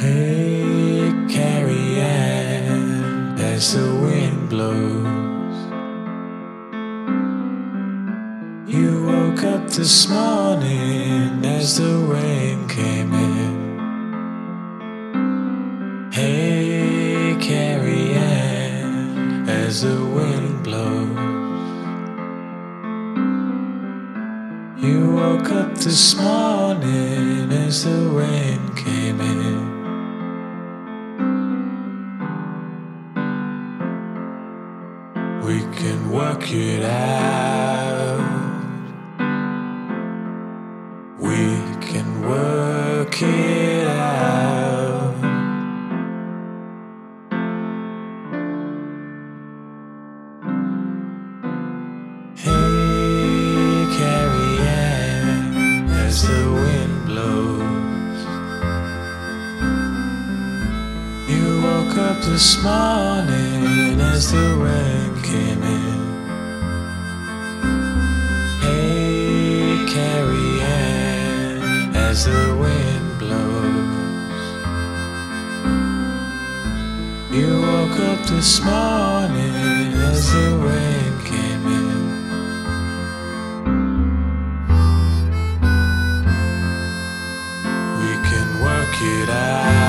Hey, Carrie Ann, as the wind blows, you woke up this morning as the rain came in. Hey, Carrie Ann, as the wind blows, you woke up this morning as the rain came in. We can work it out. We can work it out. Hey, Carrie Ann, as the wind blows, you woke up this morning as the rain came in. Hey, Carrie Ann, as the wind blows, you woke up this morning as the rain came in. We can work it out.